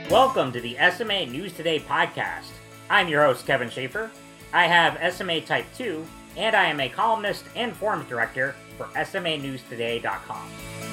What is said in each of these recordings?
Welcome to the SMA News Today podcast. I'm your host, Kevin Schaefer. I have SMA Type 2, and I am a columnist and forums director for SMANewsToday.com.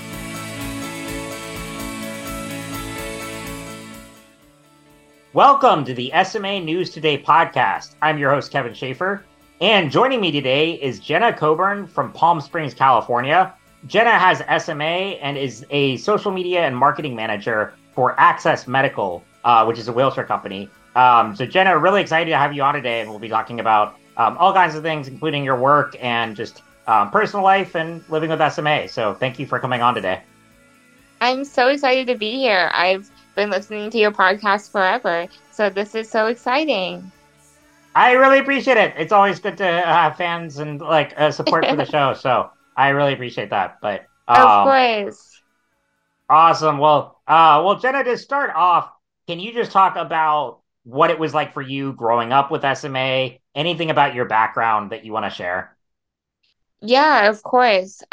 Welcome to the SMA News Today podcast. I'm your host, Kevin Schaefer, and joining me today is Jenna Coburn from Palm Springs, California. Jenna has SMA and is a social media and marketing manager for Access Medical, which is a wheelchair company. So Jenna, really excited to have you on today, and we'll be talking about all kinds of things, including your work and just personal life and living with SMA. So thank you for coming on today. I'm so excited to be here. I've been listening to your podcast forever, so this is so exciting. I really appreciate it. It's always good to have fans and support for the show. So I really appreciate that. But of course. Awesome. Well, Jenna, to start off, can you just talk about what it was like for you growing up with SMA? Anything about your background that you want to share? Yeah, of course.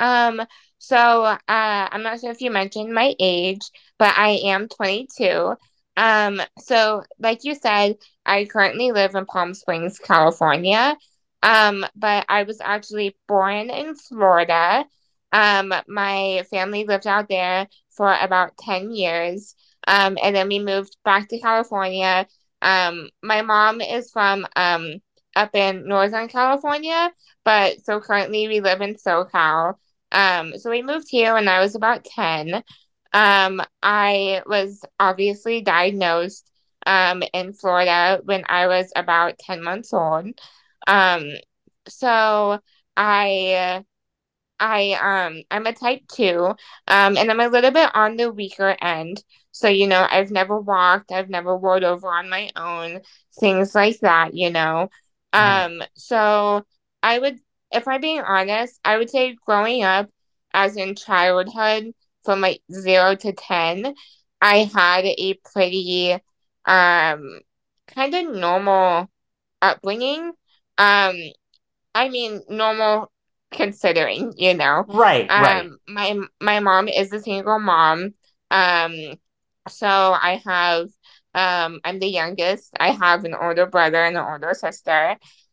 I'm not sure if you mentioned my age, but I am 22. So like you said, I currently live in Palm Springs, California. But I was actually born in Florida. My family lived out there for about 10 years. And then we moved back to California. My mom is from up in Northern California, but so currently we live in SoCal. So we moved here when I was about 10. I was obviously diagnosed in Florida when I was about 10 months old. Um, so I I'm a type 2, and I'm a little bit on the weaker end. So, I've never walked, I've never rolled over on my own, things like that. Mhm. So I would, if I'm being honest, I would say growing up as in childhood from like 0 to 10, I had a pretty kind of normal upbringing. Um, I mean, normal considering. Right. My mom is a single mom. Um, so I'm the youngest. I have an older brother and an older sister.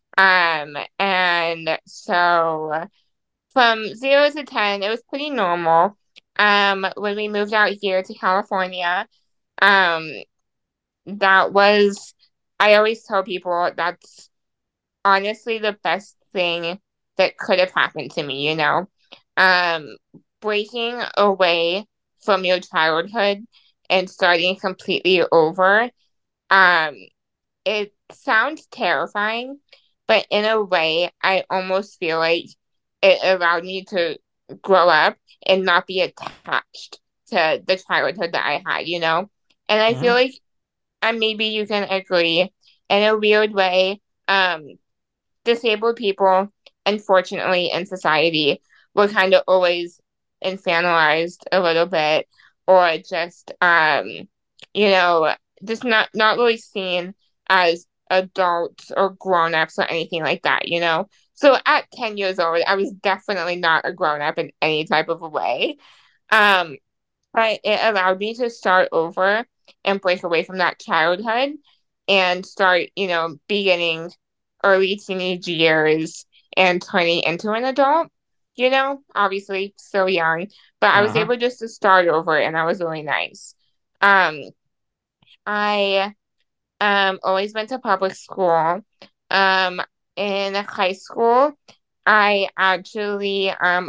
And so from 0 to 10, it was pretty normal. When we moved out here to California, um, that was, I always tell people that's honestly the best thing that could have happened to me. Um, Breaking away from your childhood and starting completely over. Um, it sounds terrifying, but in a way, I almost feel like it allowed me to grow up and not be attached to the childhood that I had. And I feel Hmm. like, and maybe you can agree, in a weird way, disabled people, unfortunately, in society, were kind of always infantilized a little bit, or just, you know, just not really seen as adults or grown-ups or anything like that. So at 10 years old, I was definitely not a grown-up in any type of a way. Um, but it allowed me to start over and break away from that childhood and start, beginning early teenage years and turning into an adult. Obviously still young, but I was Hmm. able just to start over and that was really nice. Um, I always went to public school. Um, in high school, I actually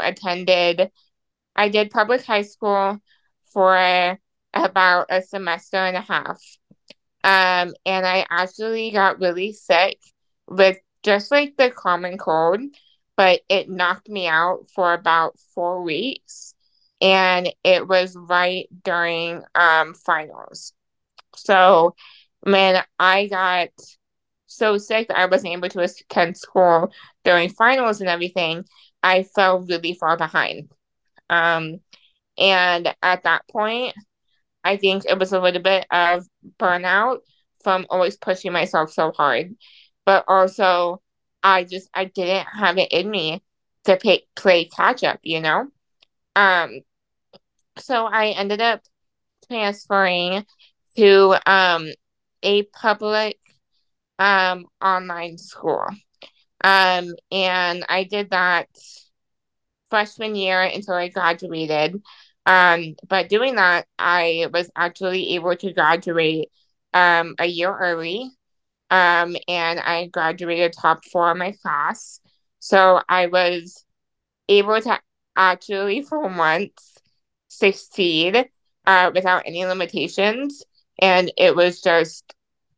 I did public high school for about a semester and a half. And I actually got really sick with just like the common cold, but it knocked me out for about 4 weeks. And it was right during finals. So when I got so sick that I wasn't able to attend school during finals and everything, I fell really far behind. Um, and at that point, I think it was a little bit of burnout from always pushing myself so hard. But also, I didn't have it in me to play catch up. Um, so I ended up transferring to a public online school. And I did that freshman year until I graduated. But doing that, I was actually able to graduate a year early. And I graduated top four of my class. So I was able to actually, for once, succeed without any limitations. And it was just,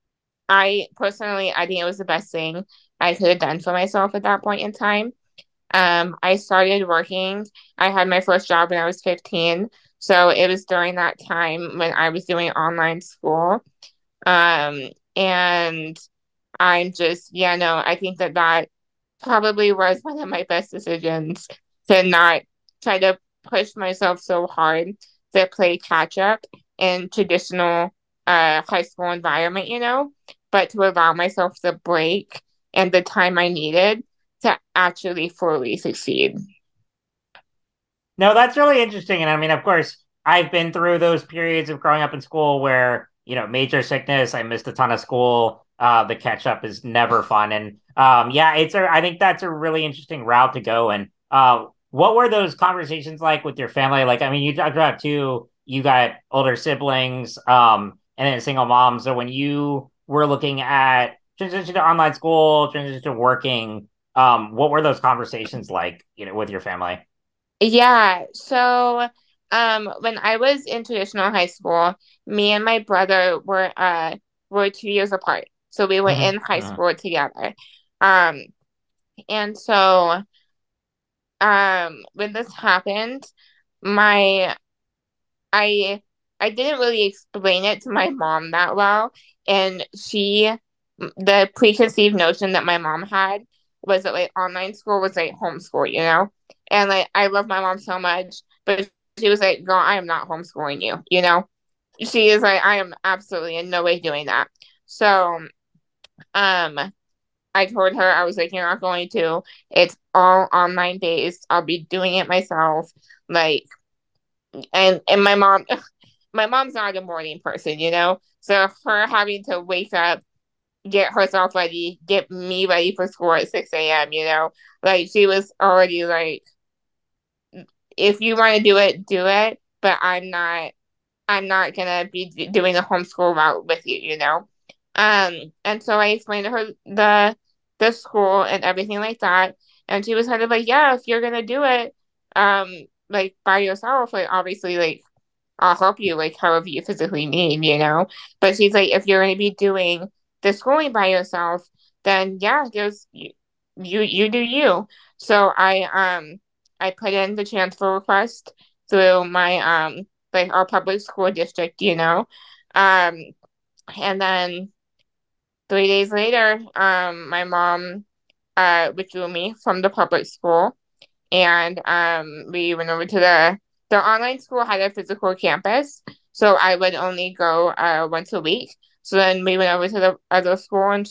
I think it was the best thing I could have done for myself at that point in time. I started working. I had my first job when I was 15. So it was during that time when I was doing online school. And I'm just, yeah, no, I think that that probably was one of my best decisions to not try to push myself so hard to play catch up in traditional high school environment, but to allow myself the break and the time I needed to actually fully succeed. No, that's really interesting. And I mean, of course, I've been through those periods of growing up in school where, major sickness, I missed a ton of school. The catch up is never fun. And yeah, I think that's a really interesting route to go. And what were those conversations like with your family? Like, I mean, you talked about too, you got older siblings, and then single moms. So when you were looking at transition to online school, transition to working, what were those conversations like, with your family? Yeah, so when I was in traditional high school, me and my brother were 2 years apart. So we were in high Hmm. school together. Um and so when this happened, my I I didn't really explain it to my mom that well, and the preconceived notion that my mom had was that like online school was like homeschool. And like I love my mom so much, but she was like, "Girl, I am not homeschooling you." She is like, "I am absolutely in no way doing that." So, um, I told her I was like, "You're not going to. It's all online based. I'll be doing it myself." Like, and my mom's not a morning person. So her having to wake up, get herself ready, get me ready for school at 6 a.m. Like she was already like, if you want to do it, but I'm not gonna be doing the homeschool route with you. And so I explained to her the school and everything like that, and she was kind of like, yeah, if you're gonna do it, um, like by yourself, like obviously, like I'll help you like however you physically need. But she's like, if you're going to be doing the schooling by yourself, then yeah, there's you do you. So I put in the transfer request through my like our public school district. Um and then 3 days later, my mom withdrew me from the public school, and we went over to the online school had a physical campus, so I would only go once a week. So then we went over to the other school, and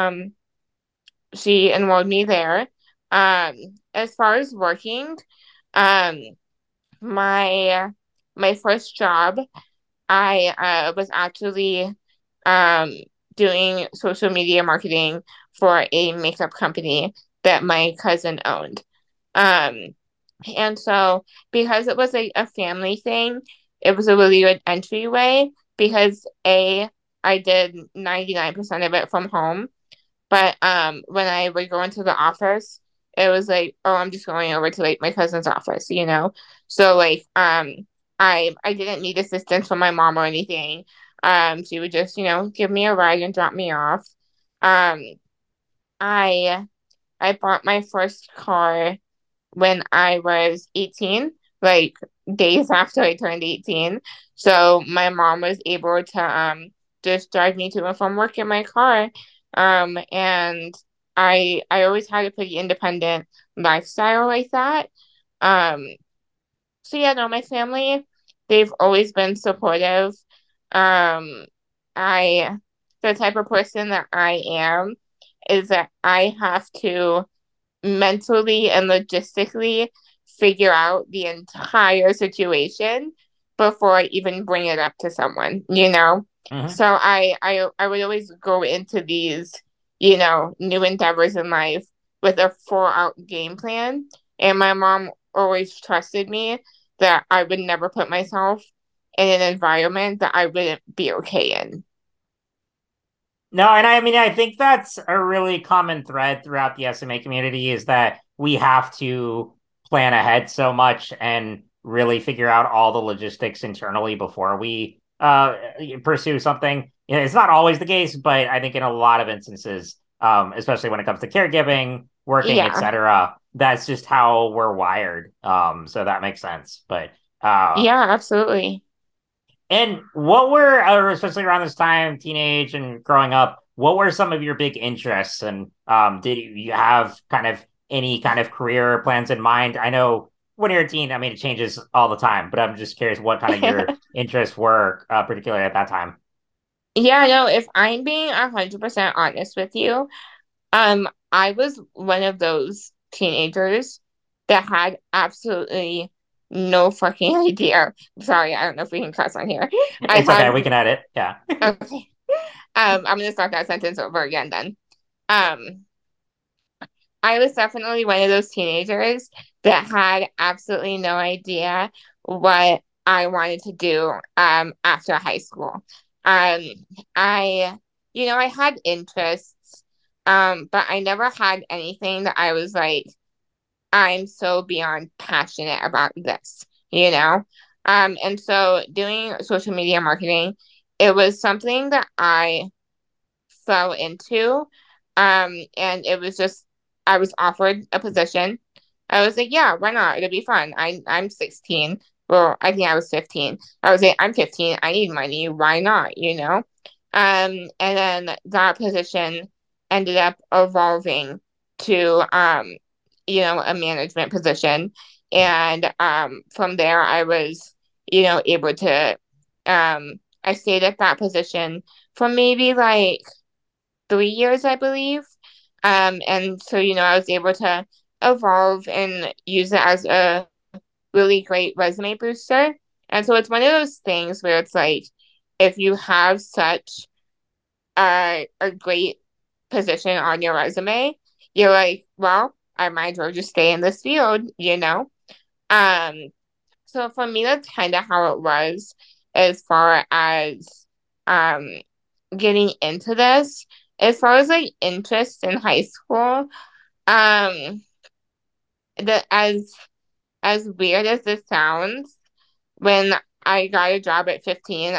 she enrolled me there. As far as working, um my my first job, I was actually um doing social media marketing for a makeup company that my cousin owned. Um, and so because it was like a family thing, it was a really good entryway because I did 99% of it from home. But when I would go into the office, it was like, oh, I'm just going over to like my cousin's office. So like I didn't need assistance from my mom or anything. She would just, give me a ride and drop me off. Um I I bought my first car when I was 18, like days after I turned 18. So my mom was able to just drive me to and from work in my car. And I always had a pretty independent lifestyle like that. Um so yeah, no, my family, they've always been supportive. Um I the type of person that I am is that I have to mentally and logistically figure out the entire situation before I even bring it up to someone. Hmm. So I would always go into these, new endeavors in life with a full out game plan. And my mom always trusted me that I would never put myself in an environment that I wouldn't be okay in. No, and I mean, I think that's a really common thread throughout the SMA community is that we have to plan ahead so much and really figure out all the logistics internally before we pursue something. You know, it's not always the case, but I think in a lot of instances, especially when it comes to caregiving, working, Yeah. etc., that's just how we're wired. So that makes sense. But Yeah, absolutely. and what were, especially around this time, teenage and growing up, what were some of your big interests? And did you have kind of any kind of career plans in mind? I know when you're a teen, I mean, it changes all the time, but I'm just curious what kind of your interests were, particularly at that time. Yeah, no, if I'm being 100% honest with you, I was one of those teenagers that had absolutely no fucking idea. Sorry, I don't know if we can cuss on here. I It's okay, had we can edit. Yeah. okay. I'm gonna start that sentence over again then. Um, I was definitely one of those teenagers that had absolutely no idea what I wanted to do after high school. Um, I I had interests, but I never had anything that I was like, I'm so beyond passionate about this, you know? And so doing social media marketing, it was something that I fell into. And it was just I was offered a position. I was like, yeah, why not? It'll be fun. I'm 16. Well, I think I was 15. I was like, I'm 15. I need money. Why not? And then that position ended up evolving to a management position. And from there I was, able to I stayed at that position for maybe like 3 years, I believe. And so, I was able to evolve and use it as a really great resume booster. And so it's one of those things where it's like, if you have such a great position on your resume, you're like, well, I might as well just stay in this field. Um, so for me, that's kind of how it was as far as um getting into this. As far as like interest in high school, um, the as weird as this sounds, when I got a job at 15,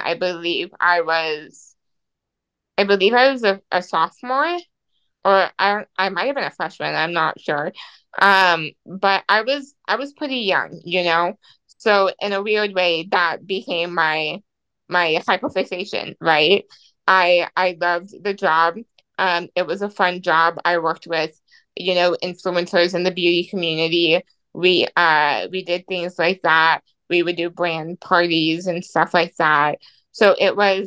I believe I was a sophomore, or I might have been a freshman, I'm not sure. But I was pretty young. So in a weird way, that became my hyperfixation, right? I loved the job. It was a fun job. I worked with, influencers in the beauty community. We did things like that. We would do brand parties and stuff like that. So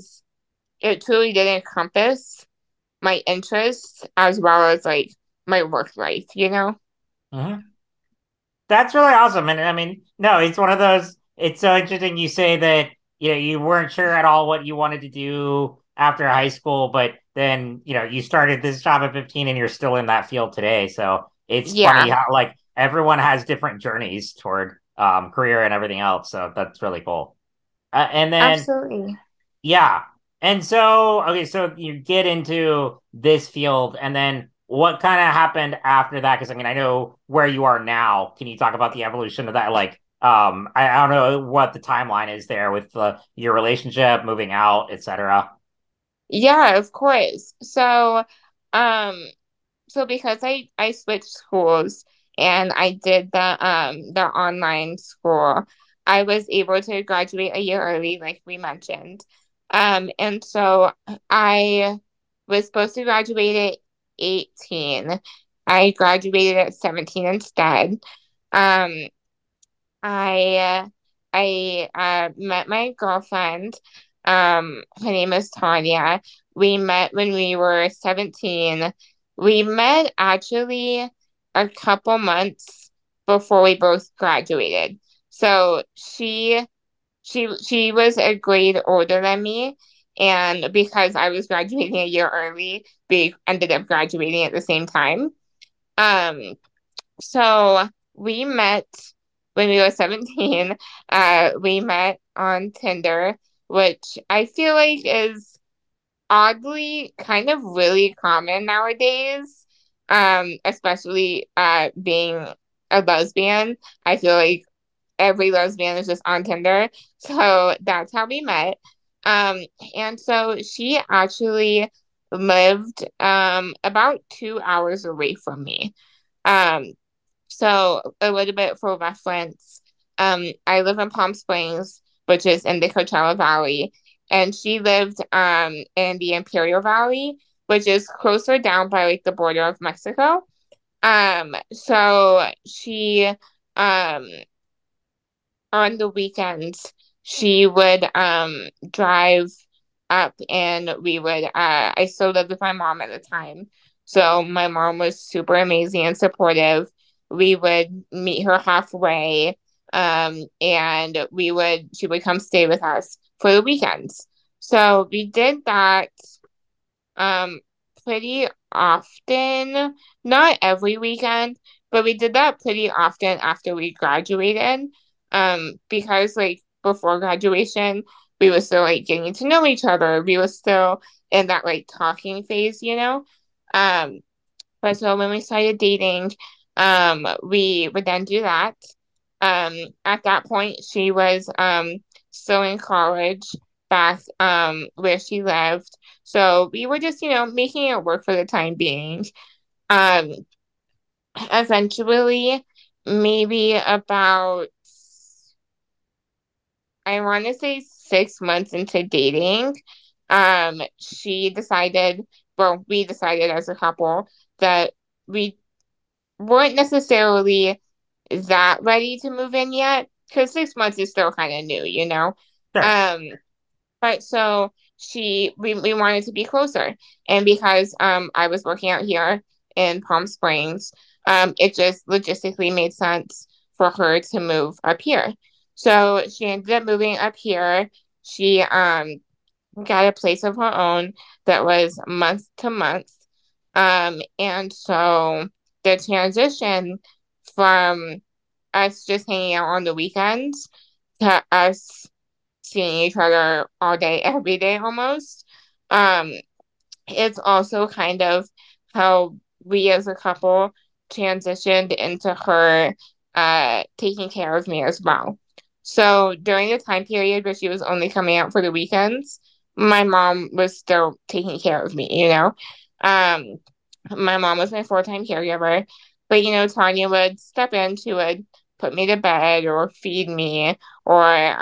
it truly did encompass my interests as well as like my work life. Hmm. That's really awesome. And I mean, no, it's one of those, it's so interesting you say that, you weren't sure at all what you wanted to do after high school, but then, you started this job at 15 and you're still in that field today. So it's funny Yeah, how like everyone has different journeys toward career and everything else. So that's really cool. And then absolutely. yeah. And so, okay, so you get into this field, and then what kind of happened after that? Because I mean, I know where you are now. Can you talk about the evolution of that? Like, I don't know what the timeline is there with your relationship, moving out, etc. Yeah, of course. Um, so because I switched schools and I did the online school, I was able to graduate a year early, like we mentioned. And so I was supposed to graduate at 18. I graduated at 17 instead. Um, I met my girlfriend. Her name is Tanya. We met when we were 17. We met actually a couple months before we both graduated. So she was a grade older than me, And because I was graduating a year early, we ended up graduating at the same time. Um, so we met when we were 17. We met on Tinder, which I feel like is oddly kind of really common nowadays. Especially being a lesbian. I feel like every lesbian is just on Tinder. So that's how we met. Um, and so she actually lived about 2 hours away from me. Um, so a little bit for reference, I live in Palm Springs, which is in the Coachella Valley, and she lived in the Imperial Valley, which is closer down by like the border of Mexico. So she um on the weekends she would drive up and we would I still lived with my mom at the time. So my mom was super amazing and supportive. We would meet her halfway and we would she would come stay with us for the weekends. So we did that um pretty often, not every weekend, but we did that pretty often after we graduated. Because like before graduation, we were still like getting to know each other. We were still in that like talking phase, you know. Um, but so when we started dating, we would then do that. Um, at that point, she was still in college back where she lived. So we were just, making it work for the time being. Um, Eventually, maybe about I want to say 6 months into dating, she decided, well, we decided as a couple that we weren't necessarily that ready to move in yet because 6 months is still kind of new, you know? Sure. Um, but so we wanted to be closer. And because I was working out here in Palm Springs, it just logistically made sense for her to move up here. So she ended up moving up here. She got a place of her own that was month to month. And so the transition from us just hanging out on the weekends to us seeing each other all day, every day almost. Um, it's also kind of how we as a couple transitioned into her taking care of me as well. So during the time period where she was only coming out for the weekends, my mom was still taking care of me, you know. Um, my mom was my full-time caregiver, but Tanya would step in, she would put me to bed or feed me or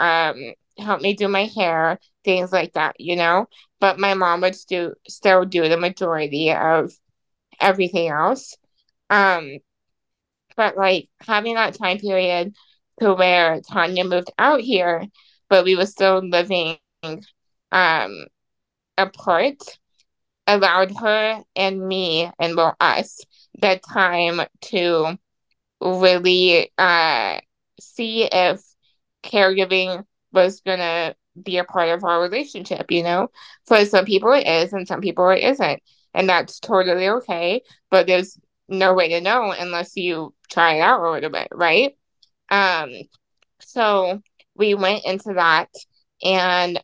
help me do my hair, things like that, you know. But my mom would still do the majority of everything else. Um, but like having that time period to where Tanya moved out here, but we were still living um apart allowed her and me and well us the time to really see if caregiving was gonna be a part of our relationship, you know? For some people it is and some people it isn't. And that's totally okay, but there's no way to know unless you try it out a little bit, right? Um, so we went into that and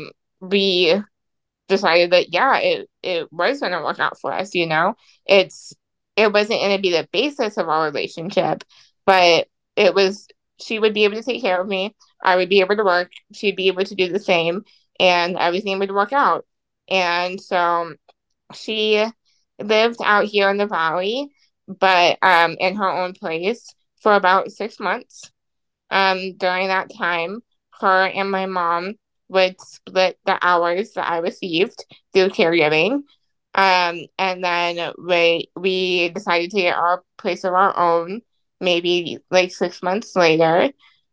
we decided that yeah, it was gonna work out for us, you know. It's it wasn't gonna be the basis of our relationship, but it was she would be able to take care of me, I would be able to work, she'd be able to do the same, and everything would work out. And so she lived out here in the valley, but in her own place for about 6 months. During that time, her and my mom would split the hours that I received through caregiving. And then we decided to get our place of our own, maybe like 6 months later.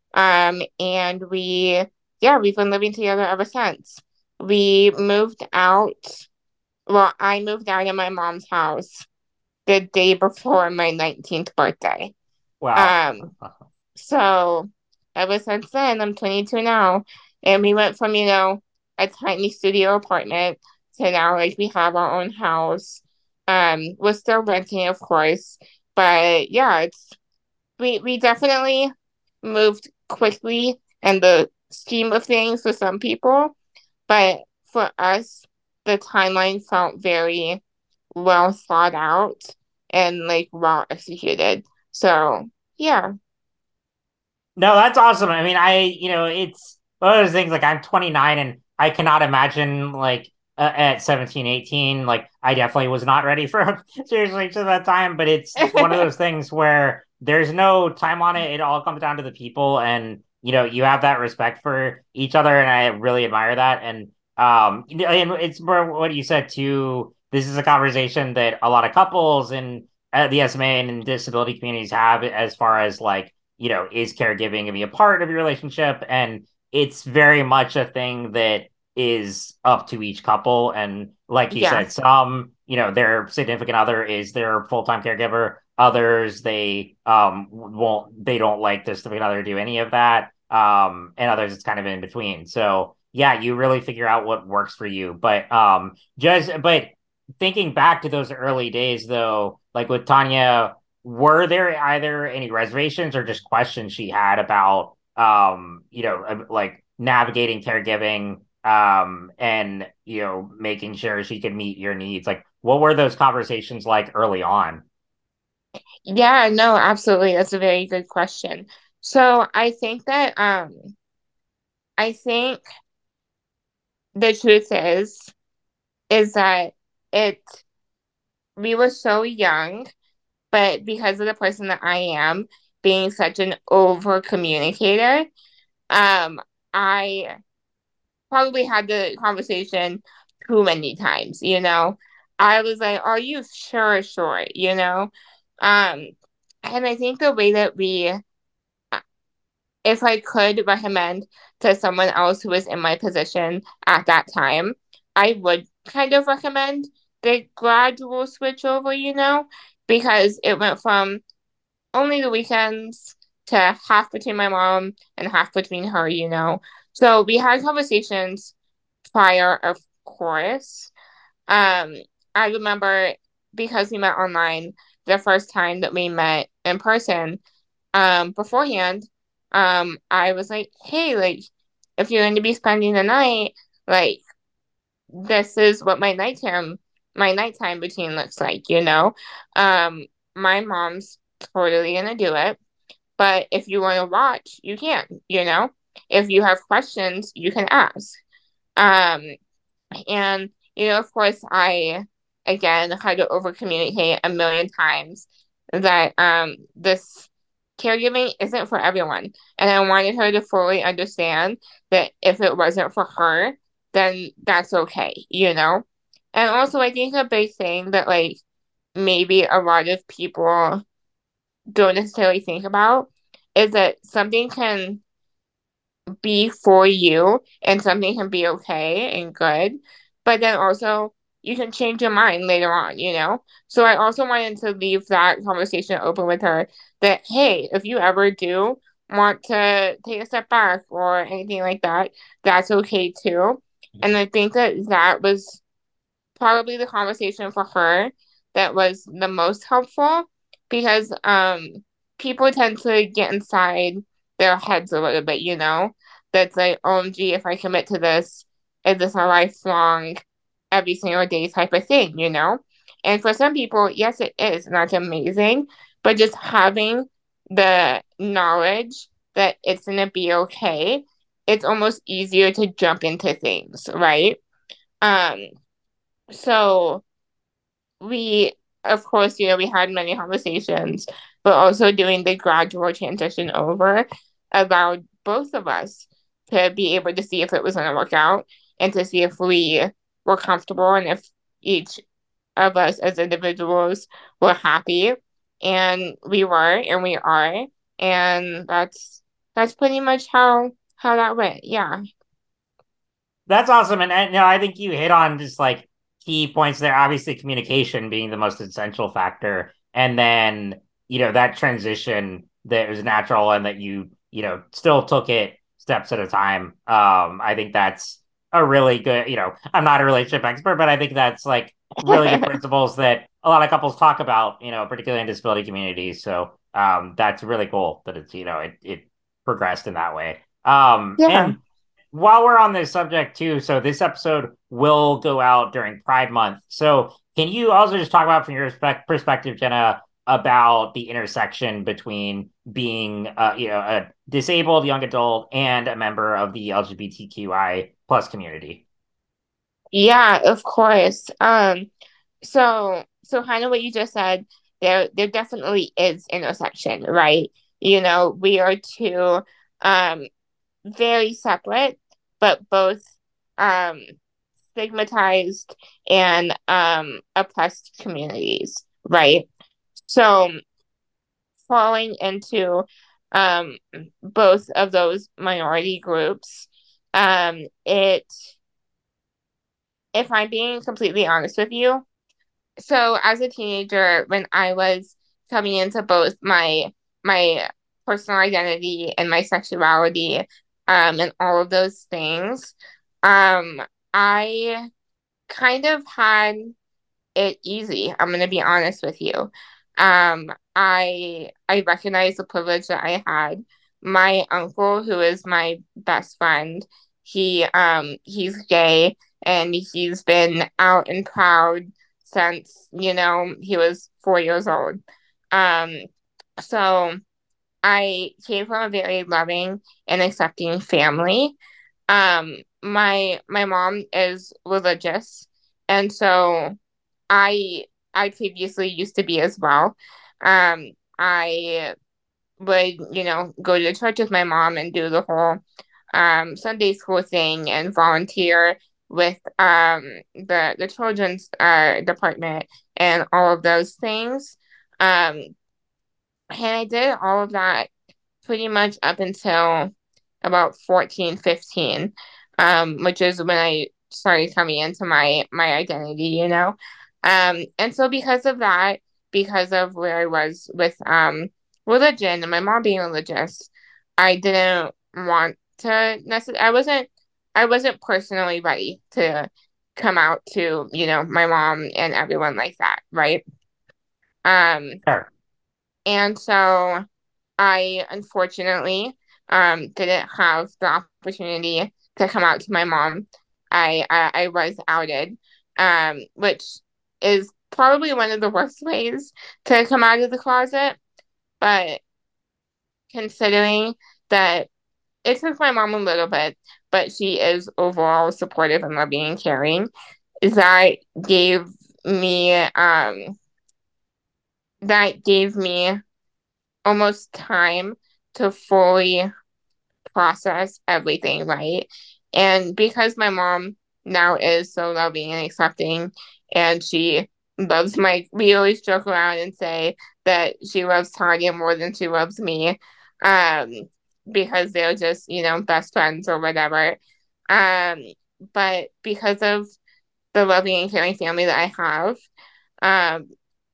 And yeah, we've been living together ever since. We moved out. Well, I moved out of my mom's house the day before my 19th birthday. Wow. Um, so ever since then, I'm 22 now, and we went from, a tiny studio apartment to now like we have our own house. We're still renting, of course, but yeah, it's we definitely moved quickly in the scheme of things for some people, but for us, the timeline felt very well thought out and like well executed. So yeah. No, that's awesome. I mean, it's one of those things like I'm 29 and I cannot imagine like at 17, 18, like I definitely was not ready for seriously to that time, but it's one of those things where there's no time on it. It all comes down to the people and you have that respect for each other and I really admire that. And and it's more what you said too. This is a conversation that a lot of couples and the SMA and disability communities have as far as like is caregiving to be a part of your relationship? And it's very much a thing that is up to each couple. And like you Yeah. said, some, their significant other is their full-time caregiver. Others, they don't like their significant other do any of that. And others, it's kind of in between. So yeah, you really figure out what works for you. But thinking back to those early days though, like with Tanya, were there either any reservations or just questions she had about like navigating caregiving and making sure she could meet your needs? Like what were those conversations like early on? Yeah, no, absolutely. That's a very good question. So I think that I think the truth is that it we were so young, but because of the person that I am, being such an over communicator, um, I probably had the conversation too many times, you know. I was like, "Are you sure, you know?" Um, and I think the way that if I could recommend to someone else who was in my position at that time, I would kind of recommend the gradual switch over, you know, because it went from only the weekends to half between my mom and half between her, you know. So we had conversations prior, of course. Um, I remember because we met online, the first time that we met in person, beforehand, I was like, hey, like, if you're going to be spending the night, like, this is what my nighttime routine looks like, you know? Um, my mom's totally gonna do it, but if you want to watch, you can, you know? If you have questions, you can ask. Um, and, of course, I, again, had to over communicate a million times that this caregiving isn't for everyone. And I wanted her to fully understand that if it wasn't for her, then that's okay, you know? And also, I think a big thing that, like, maybe a lot of people don't necessarily think about is that something can be for you and something can be okay and good, but then also you can change your mind later on, you know? So I also wanted to leave that conversation open with her that, hey, if you ever do want to take a step back or anything like that, that's okay too. And I think that that was probably the conversation for her that was the most helpful because people tend to get inside their heads a little bit, you know? That's like, OMG, if I commit to this, is this a lifelong, every single day type of thing, you know? And for some people, yes, it is, and that's amazing. But just having the knowledge that it's gonna be okay, it's almost easier to jump into things, right? Um, so we, of course, we had many conversations, but also doing the gradual transition over allowed both of us to be able to see if it was going to work out and to see if we were comfortable and if each of us as individuals were happy. And we were, and we are, and that's pretty much how that went. Yeah. That's awesome. And I think you hit on just like key points there. Obviously, communication being the most essential factor. And then, that transition that was natural and that you still took it steps at a time. I think that's a really good, I'm not a relationship expert, but I think that's like really good principles that a lot of couples talk about, particularly in disability communities. So that's really cool that it's, it progressed in that way. Yeah. And while we're on this subject too, so this episode will go out during Pride Month. So can you also just talk about from your perspective, Jenna, about the intersection between being, a disabled young adult and a member of the LGBTQI plus community? Yeah, of course. So kind of what you just said, there definitely is intersection, right? We are two um very separate, but both um stigmatized and oppressed communities, right? So falling into um both of those minority groups, it if I'm being completely honest with you, so as a teenager, when I was coming into both my personal identity and my sexuality, and all of those things, um, I kind of had it easy. I'm gonna be honest with you. I recognize the privilege that I had. My uncle, who is my best friend, he's gay and he's been out and proud since, he was 4 years old. Um, so I came from a very loving and accepting family. My mom is religious, and so I I previously used to be as well. I would, go to church with my mom and do the whole Sunday school thing and volunteer with the children's department and all of those things. Um, and I did all of that pretty much up until about 14, 15, which is when I started coming into my identity, And so because of that, because of where I was with religion and my mom being religious, I didn't want to necessarily I wasn't personally ready to come out to, my mom and everyone like that, right? Um, Sure. and so I unfortunately didn't have the opportunity to come out to my mom. I was outed, which is probably one of the worst ways to come out of the closet. But considering that it took my mom a little bit, but she is overall supportive and loving and caring, that gave me that gave me almost time to fully process everything, right? And because my mom now is so loving and accepting, and she loves we always joke around and say that she loves Tanya more than she loves me, um, because they're just, best friends or whatever. Um, but because of the loving and caring family that I have, um,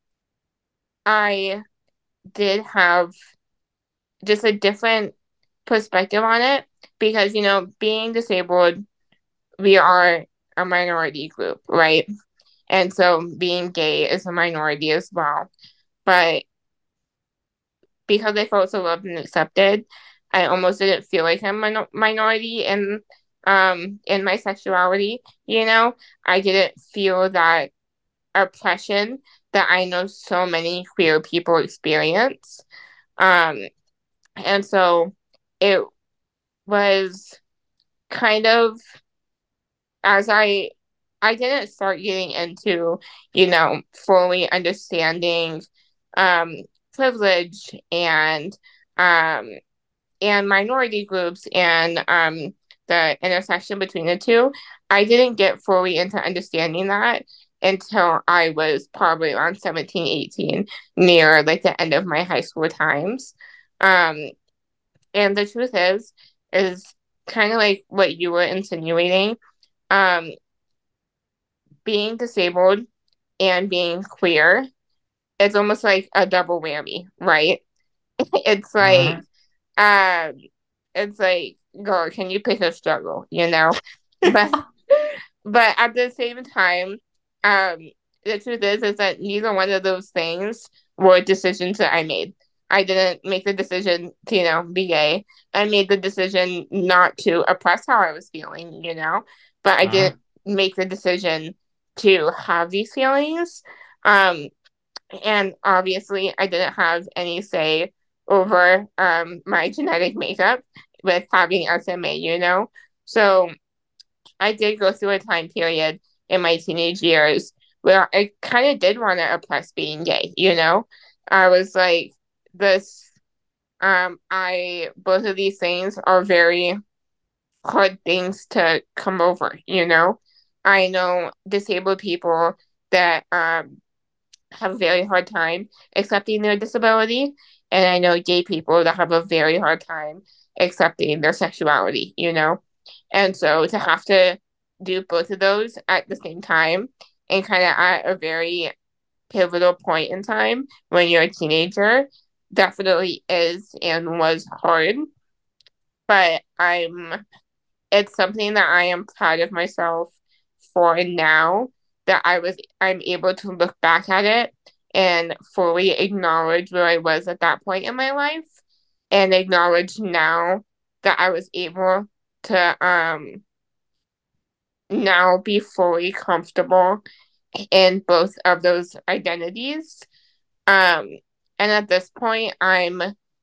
I did have just a different perspective on it because, being disabled, we are a minority group, right? And so being gay is a minority as well. But because I felt so loved and accepted, I almost didn't feel like I'm a minority in my sexuality, I didn't feel that oppression that I know so many queer people experience. Um, and so it was kind of as I didn't start getting into, fully understanding um privilege um and minority groups and the intersection between the two. I didn't get fully into understanding that until I was probably around 17, 18, near like the end of my high school times. Um and the truth is kind of like what you were insinuating. Um, being disabled and being queer, it's almost like a double whammy, right? It's like, Hmm. um, it's like, girl, can you pick a struggle, But but at the same time, um, the truth is that neither one of those things were decisions that I made. I didn't make the decision to, be gay. I made the decision not to oppress how I was feeling, but I didn't Mhm. make the decision to have these feelings. Um, and obviously, I didn't have any say over my genetic makeup with having SMA. So I did go through a time period in my teenage years where I kind of did want to oppress being gay. I was like, this, both of these things are very hard things to come over. I know disabled people that have a very hard time accepting their disability, and I know gay people that have a very hard time accepting their sexuality. And so to have to do both of those at the same time and kind of at a very pivotal point in time when you're a teenager definitely is and was hard. But it's something that I am proud of myself for now that I'm able to look back at it and fully acknowledge where I was at that point in my life and acknowledge now that I was able to now be fully comfortable in both of those identities. Um, and at this point, I'm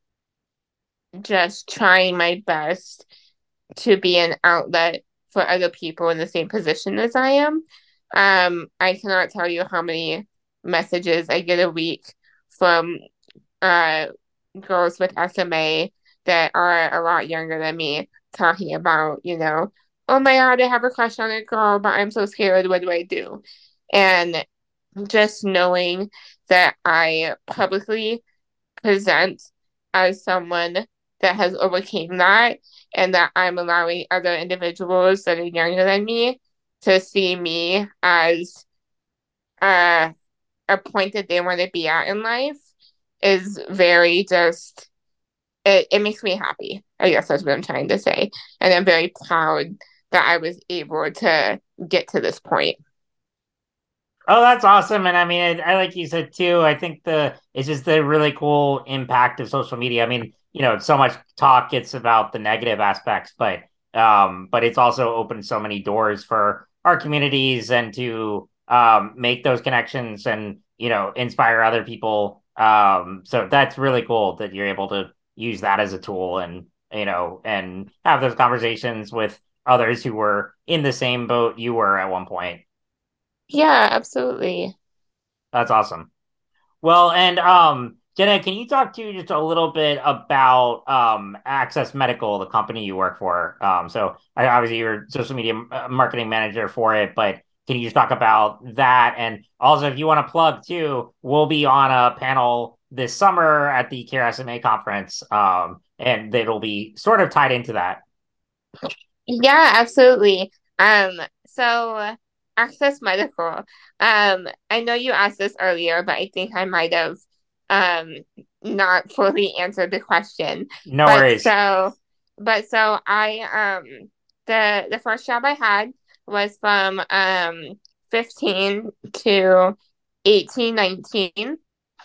just trying my best to be an outlet for other people in the same position as I am. I cannot tell you how many messages I get a week from uh, girls with SMA that are a lot younger than me talking about, oh my God, I have a crush on a girl, but I'm so scared. What do I do? And just knowing that I publicly present as someone that has overcame that and that I'm allowing other individuals that are younger than me to see me as uh, a point that they want to be at in life is very just it makes me happy. I guess that's what I'm trying to say. And I'm very proud that I was able to get to this point. Oh, that's awesome. And I mean, I like you said too, I think it's just the really cool impact of social media. I mean, so much talk gets about the negative aspects, but it's also opened so many doors for our communities and to make those connections and, inspire other people. So that's really cool that you're able to use that as a tool and, and have those conversations with others who were in the same boat you were at one point. Yeah, absolutely. That's awesome. Well, and Jenna, can you talk to just a little bit about Access Medical, the company you work for? So obviously you're social media marketing manager for it, but can you just talk about that? And also, if you want to plug too, we'll be on a panel this summer at the Care SMA conference, and it'll be sort of tied into that. Yeah, absolutely. So Access Medical. I know you asked this earlier, but I think I might have um not fully answered the question. No But worries. so but so I the first job I had was from 15 to 18, 19.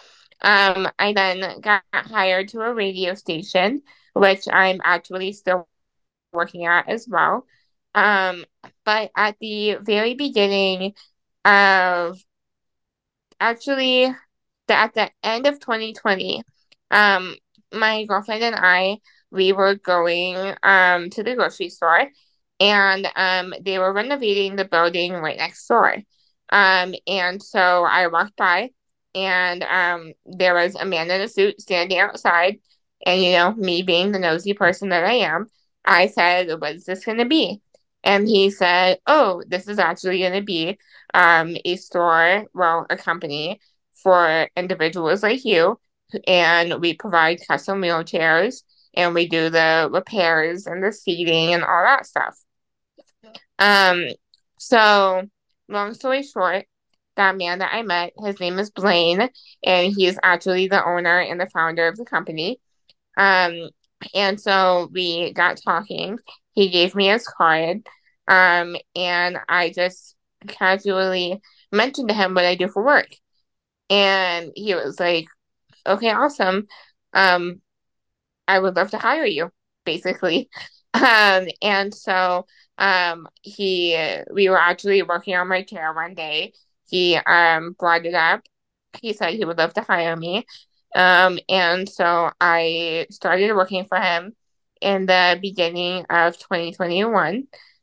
I then got hired to a radio station, which I'm actually still working at as well. Um, but at the very beginning of actually at the end of 2020, um, my girlfriend and we were going to the grocery store and they were renovating the building right next door. And so I walked by and there was a man in a suit standing outside. And me being the nosy person that I am, I said, "What's this gonna be?" And he said, "Oh, this is actually gonna be a store, well, a company for individuals like you, and we provide custom wheelchairs and we do the repairs and the seating and all that stuff." Um, so long story short, that man that I met, his name is Blaine, and he is actually the owner and the founder of the company. Um, and so we got talking. He gave me his card. And I just casually mentioned to him what I do for work. And he was like, okay, awesome. Um, I would love to hire you, basically. And so we were actually working on my chair one day. He brought it up. He said he would love to hire me. And so I started working for him in the beginning of 2021.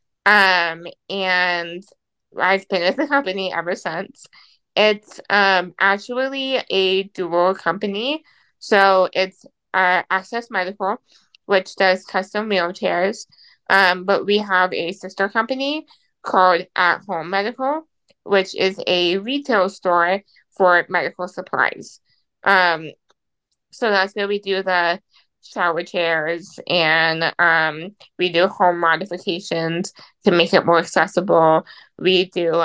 And I've been with the company ever since. It's actually a dual company. So it's Access Medical, which does custom wheelchairs. But we have a sister company called At Home Medical, which is a retail store for medical supplies. Um, so that's where we do the shower chairs and we do home modifications to make it more accessible. We do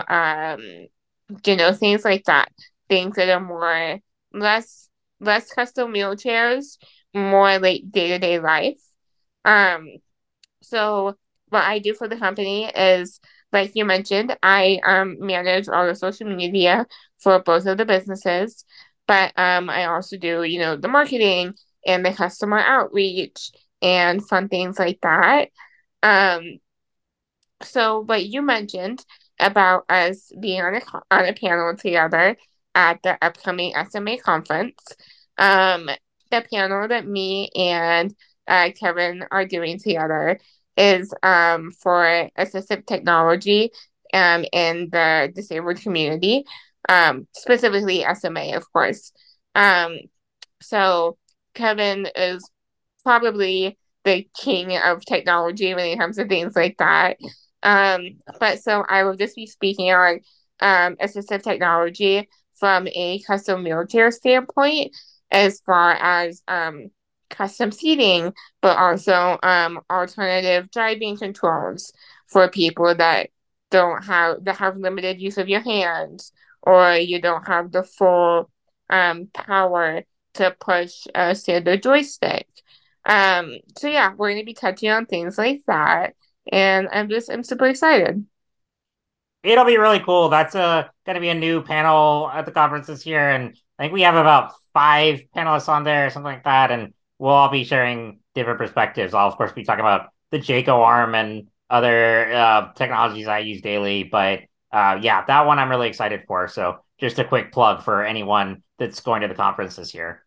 things like that. Things that are more less less custom wheelchairs, more like day-to-day life. Um so what I do for the company is, like you mentioned, I manage all the social media for both of the businesses, but I also do, the marketing and the customer outreach and fun things like that. Um, so what you mentioned about us being on a panel together at the upcoming SMA conference, um, the panel that me and Kevin are doing together is for assistive technology in the disabled community, specifically SMA, of course. Um, so Kevin is probably the king of technology when it comes to things like that. But so I will just be speaking on assistive technology from a custom wheelchair standpoint, as far as custom seating, but also alternative driving controls for people that have limited use of your hands, or you don't have the full power to push a standard joystick. So yeah, we're gonna be touching on things like that, and I'm super excited. It'll be really cool. That's going to be a new panel at the conference this year, and I think we have about 5 panelists on there, something like that, and we'll all be sharing different perspectives. I'll of course be talking about the Jayco arm and other technologies I use daily, but yeah, that one I'm really excited for. So just a quick plug for anyone that's going to the conference this year.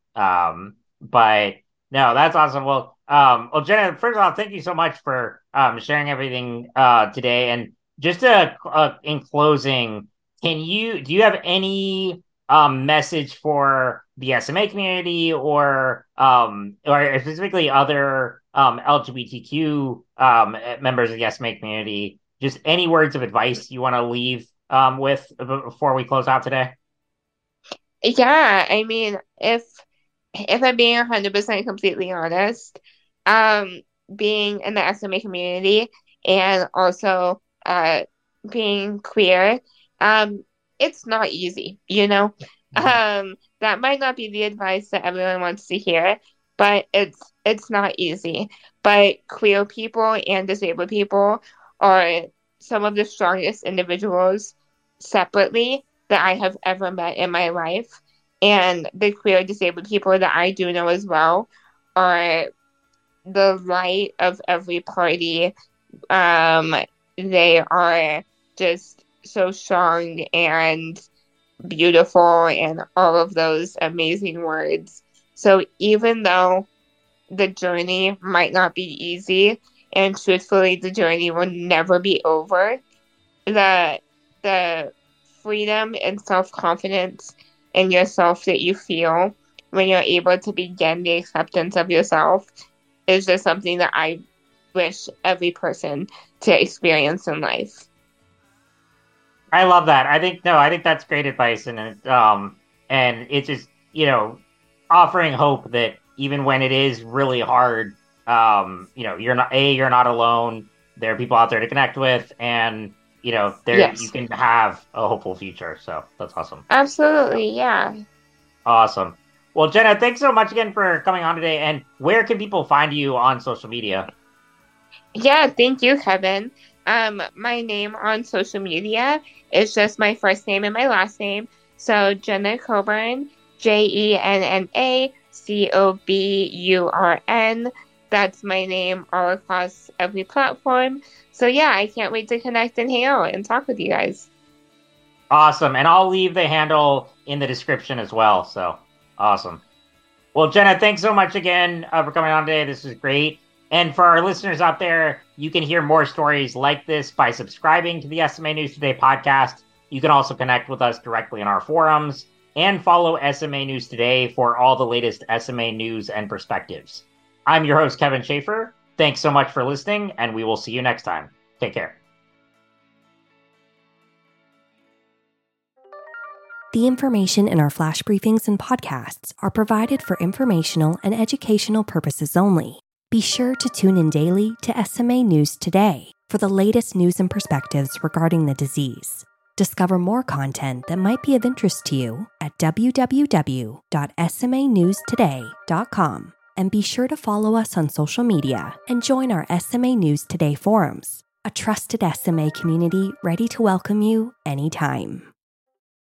But no, that's awesome. Well, Jenna, first of all, thank you so much for sharing everything today. And just in closing, do you have any message for the SMA community or specifically other LGBTQ members of the SMA community? Just any words of advice you want to leave with before we close out today? Yeah, I mean, if I'm being 100% completely honest, um, being in the SMA community and also being queer, um, it's not easy, you know? Mhm. That might not be the advice that everyone wants to hear, but it's not easy. But queer people and disabled people are some of the strongest individuals separately that I have ever met in my life. And the queer disabled people that I do know as well are the light of every party. Um, they are just so strong and beautiful and all of those amazing words. So even though the journey might not be easy, and truthfully, the journey will never be over, the the freedom and self-confidence in yourself that you feel when you're able to begin the acceptance of yourself is just something that I wish every person to experience in life. I love that. I think that's great advice, and it's just offering hope that even when it is really hard, you're not alone. There are people out there to connect with, and there you Yes, can have a hopeful future. So that's awesome. absolutely. Yeah. Awesome. Well, Jenna, thanks so much again for coming on today. And where can people find you on social media? Yeah, thank you, Kevin. My name on social media is just my first name and my last name. So Jenna Coburn, JennaCoburn. That's my name all across every platform. So yeah, I can't wait to connect and hang out and talk with you guys. Awesome. And I'll leave the handle in the description as well. So awesome. Well, Jenna, thanks so much again for coming on today. This was great. And for our listeners out there, you can hear more stories like this by subscribing to the SMA News Today podcast. You can also connect with us directly in our forums and follow SMA News Today for all the latest SMA news and perspectives. I'm your host, Kevin Schaefer. Thanks so much for listening, and we will see you next time. Take care. The information in our flash briefings and podcasts are provided for informational and educational purposes only. Be sure to tune in daily to SMA News Today for the latest news and perspectives regarding the disease. Discover more content that might be of interest to you at www.smanewstoday.com, and be sure to follow us on social media and join our SMA News Today forums, a trusted SMA community ready to welcome you anytime.